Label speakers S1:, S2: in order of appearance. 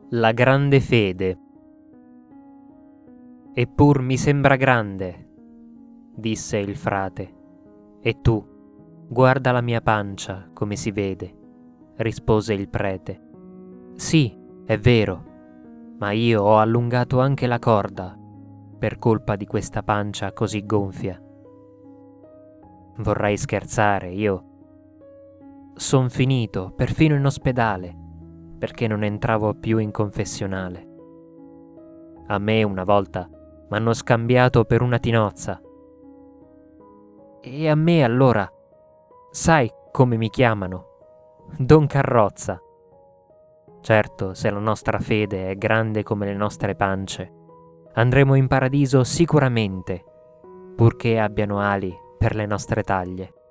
S1: La grande fede. Eppur mi sembra grande, disse il frate. E tu, guarda la mia pancia, come si vede, rispose il prete. Sì, è vero, ma io ho allungato anche la corda per colpa di questa pancia così gonfia. Vorrai scherzare, io son finito perfino in ospedale perché non entravo più in confessionale. A me una volta m'hanno scambiato per una tinozza. E a me allora, sai come mi chiamano? Don Carrozza. Certo, se la nostra fede è grande come le nostre pance, andremo in paradiso sicuramente, purché abbiano ali per le nostre taglie.